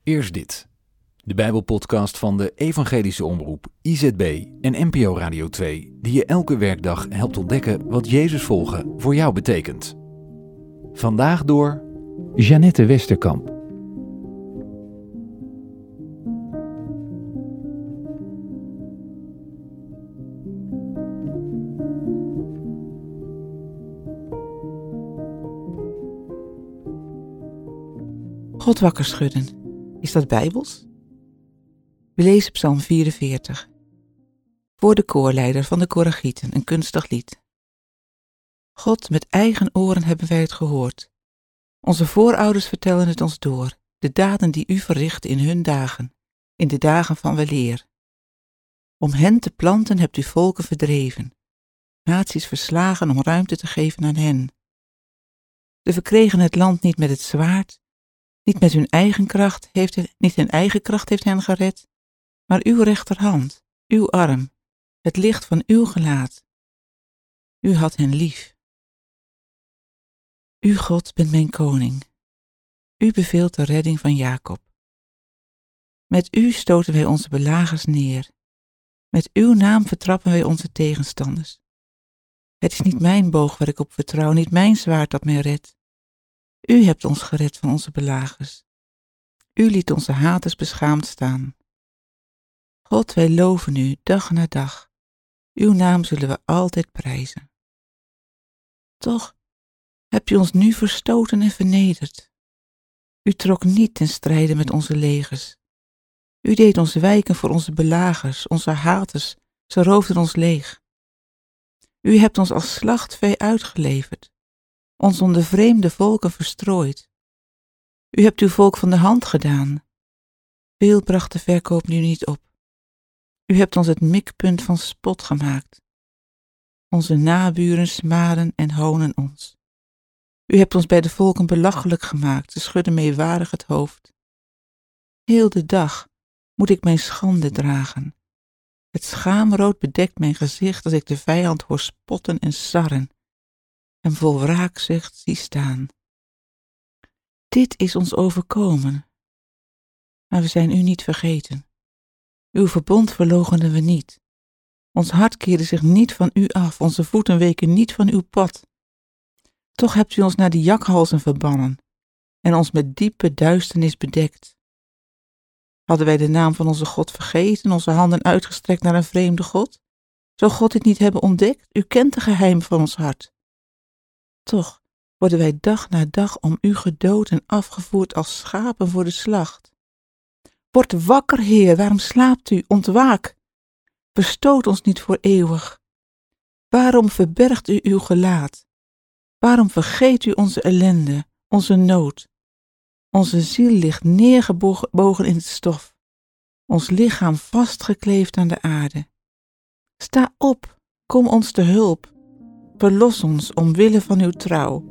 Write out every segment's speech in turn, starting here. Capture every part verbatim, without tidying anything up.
Eerst dit. De Bijbelpodcast van de Evangelische Omroep, I Z B en N P O Radio twee, die je elke werkdag helpt ontdekken wat Jezus volgen voor jou betekent. Vandaag door Jeannette Westerkamp. God wakker schudden. Is dat Bijbels? We lezen Psalm vierenveertig. Voor de koorleider van de Koragieten, een kunstig lied. God, met eigen oren hebben wij het gehoord. Onze voorouders vertellen het ons door, de daden die u verricht in hun dagen, in de dagen van weleer. Om hen te planten hebt u volken verdreven, naties verslagen om ruimte te geven aan hen. Ze verkregen het land niet met het zwaard, niet met hun eigen kracht heeft het, niet hun eigen kracht heeft hen gered, maar uw rechterhand, uw arm, het licht van uw gelaat. U had hen lief. U, God, bent mijn koning. U beveelt de redding van Jacob. Met u stoten wij onze belagers neer. Met uw naam vertrappen wij onze tegenstanders. Het is niet mijn boog waar ik op vertrouw, niet mijn zwaard dat mij redt. U hebt ons gered van onze belagers. U liet onze haters beschaamd staan. God, wij loven u dag na dag. Uw naam zullen we altijd prijzen. Toch hebt u ons nu verstoten en vernederd. U trok niet ten strijde met onze legers. U deed ons wijken voor onze belagers, onze haters, ze roofden ons leeg. U hebt ons als slachtvee uitgeleverd, ons onder vreemde volken verstrooid. U hebt uw volk van de hand gedaan. Veel bracht de verkoop nu niet op. U hebt ons het mikpunt van spot gemaakt. Onze naburen smaden en honen ons. U hebt ons bij de volken belachelijk gemaakt, ze schudden meewarig het hoofd. Heel de dag moet ik mijn schande dragen. Het schaamrood bedekt mijn gezicht als ik de vijand hoor spotten en sarren en vol wraakzucht zie staan. Dit is ons overkomen, maar we zijn u niet vergeten. Uw verbond verloochenen we niet. Ons hart keerde zich niet van u af, onze voeten weken niet van uw pad. Toch hebt u ons naar de jakhalzen verbannen en ons met diepe duisternis bedekt. Hadden wij de naam van onze God vergeten, onze handen uitgestrekt naar een vreemde God? Zou God dit niet hebben ontdekt? U kent de geheimen van ons hart. Toch worden wij dag na dag om u gedood en afgevoerd als schapen voor de slacht. Word wakker, Heer, waarom slaapt u? Ontwaak! Verstoot ons niet voor eeuwig. Waarom verbergt u uw gelaat? Waarom vergeet u onze ellende, onze nood? Onze ziel ligt neergebogen in het stof, ons lichaam vastgekleefd aan de aarde. Sta op, kom ons te hulp, verlos ons omwille van uw trouw.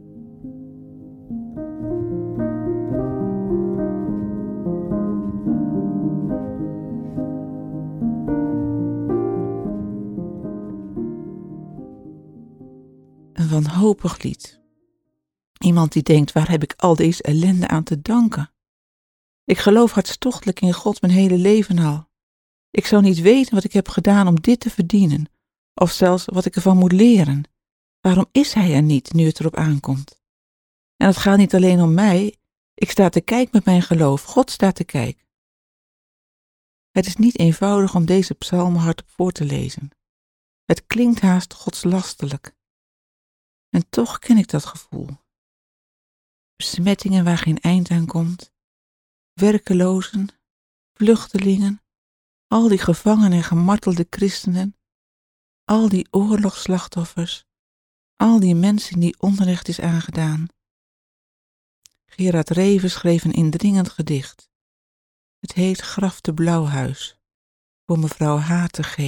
Een wanhopig lied. Iemand die denkt, waar heb ik al deze ellende aan te danken? Ik geloof hartstochtelijk in God mijn hele leven al. Ik zou niet weten wat ik heb gedaan om dit te verdienen, of zelfs wat ik ervan moet leren. Waarom is Hij er niet, nu het erop aankomt? En het gaat niet alleen om mij, ik sta te kijk met mijn geloof, God staat te kijk. Het is niet eenvoudig om deze psalmen hardop voor te lezen. Het klinkt haast godslastelijk. En toch ken ik dat gevoel. Besmettingen waar geen eind aan komt, werkelozen, vluchtelingen, al die gevangen en gemartelde christenen, al die oorlogsslachtoffers, al die mensen die onrecht is aangedaan. Gerard Reven schreef een indringend gedicht. Het heet Graf te Blauwhuis, voor mevrouw H. te G.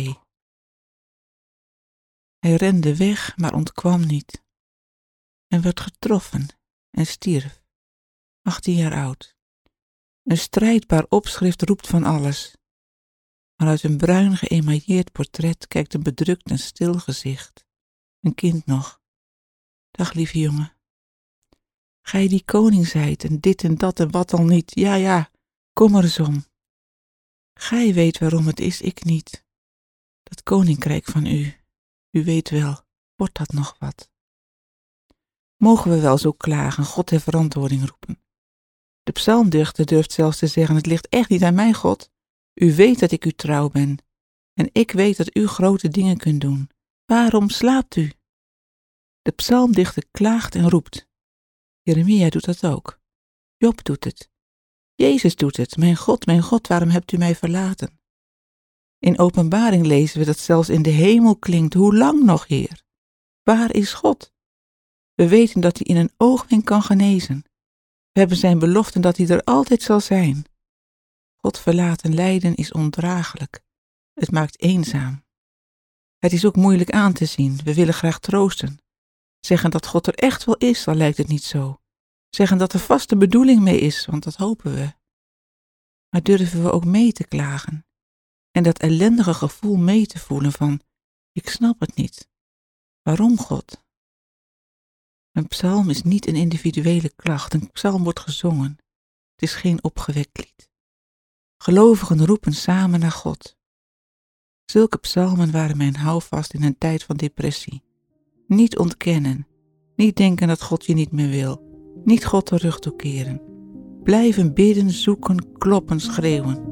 Hij rende weg, maar ontkwam niet, en werd getroffen en stierf, achttien jaar oud. Een strijdbaar opschrift roept van alles, maar uit een bruin geëmailleerd portret kijkt een bedrukt en stil gezicht, een kind nog. Dag lieve jongen. Gij die koning zijt en dit en dat en wat al niet, ja ja, Kom er eens om. Gij weet waarom het is, ik niet. Dat koninkrijk van u, u weet wel, wordt dat nog wat? Mogen we wel zo klagen, God ter verantwoording roepen? De psalmdichter durft zelfs te zeggen, het ligt echt niet aan mij, God. U weet dat ik u trouw ben. En ik weet dat u grote dingen kunt doen. Waarom slaapt u? De psalmdichter klaagt en roept. Jeremia doet dat ook. Job doet het. Jezus doet het. Mijn God, mijn God, waarom hebt u mij verlaten? In Openbaring lezen we dat zelfs in de hemel klinkt, hoe lang nog, Heer? Waar is God? We weten dat hij in een oogwenk kan genezen. We hebben zijn beloften dat hij er altijd zal zijn. God verlaten lijden is ondraaglijk. Het maakt eenzaam. Het is ook moeilijk aan te zien. We willen graag troosten. Zeggen dat God er echt wel is, al lijkt het niet zo. Zeggen dat er vaste bedoeling mee is, want dat hopen we. Maar durven we ook mee te klagen? En dat ellendige gevoel mee te voelen van, ik snap het niet. Waarom, God? Een psalm is niet een individuele klacht. Een psalm wordt gezongen. Het is geen opgewekt lied. Gelovigen roepen samen naar God. Zulke psalmen waren mijn houvast in een tijd van depressie. Niet ontkennen. Niet denken dat God je niet meer wil. Niet God de rug toekeren. Blijven bidden, zoeken, kloppen, schreeuwen.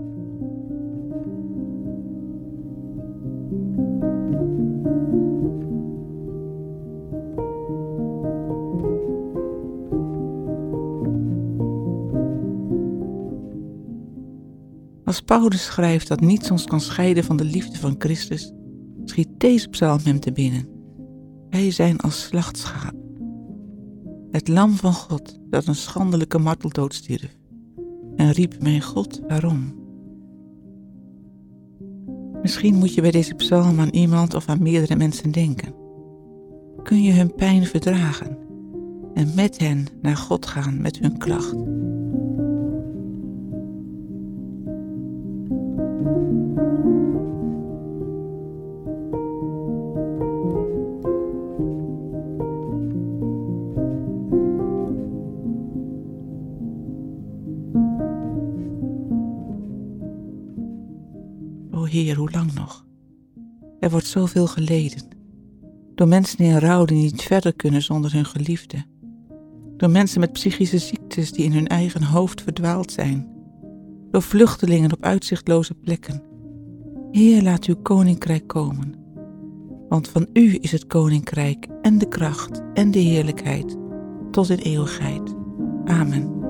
Als Paulus schrijft dat niets ons kan scheiden van de liefde van Christus, schiet deze psalm hem te binnen. Wij zijn als slachtschaap. Het lam van God dat een schandelijke marteldood stierf en riep, mijn God, waarom? Misschien moet je bij deze psalm aan iemand of aan meerdere mensen denken. Kun je hun pijn verdragen en met hen naar God gaan met hun klacht? O Heer, hoe lang nog? Er wordt zoveel geleden. Door mensen in rouw die niet verder kunnen zonder hun geliefde. Door mensen met psychische ziektes die in hun eigen hoofd verdwaald zijn. Door vluchtelingen op uitzichtloze plekken. Heer, laat uw koninkrijk komen. Want van u is het koninkrijk en de kracht en de heerlijkheid tot in eeuwigheid. Amen.